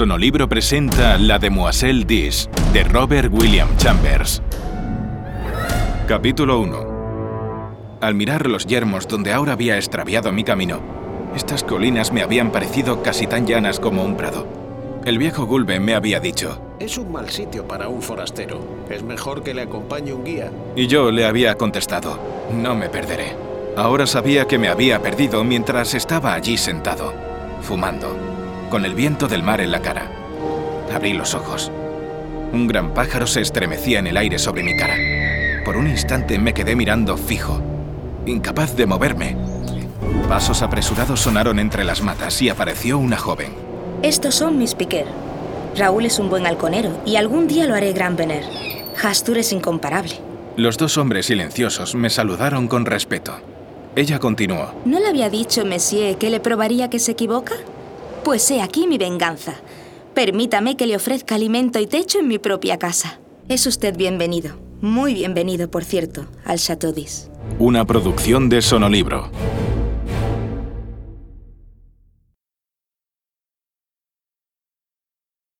Sonolibro presenta La Demoiselle d'Is, de Robert William Chambers. Capítulo 1. Al mirar los yermos donde ahora había extraviado mi camino, estas colinas me habían parecido casi tan llanas como un prado. El viejo Gulbe me había dicho: es un mal sitio para un forastero. Es mejor que le acompañe un guía. Y yo le había contestado: no me perderé. Ahora sabía que me había perdido mientras estaba allí sentado, fumando, con el viento del mar en la cara. Abrí los ojos. Un gran pájaro se estremecía en el aire sobre mi cara. Por un instante me quedé mirando fijo, incapaz de moverme. Pasos apresurados sonaron entre las matas y apareció una joven. Estos son mis piquer. Raúl es un buen halconero y algún día lo haré gran vener. Hastur es incomparable. Los dos hombres silenciosos me saludaron con respeto. Ella continuó: ¿No le había dicho, monsieur, que le probaría que se equivoca? Pues he aquí mi venganza. Permítame que le ofrezca alimento y techo en mi propia casa. Es usted bienvenido, muy bienvenido, por cierto, al Château d'Is. Una producción de Sonolibro.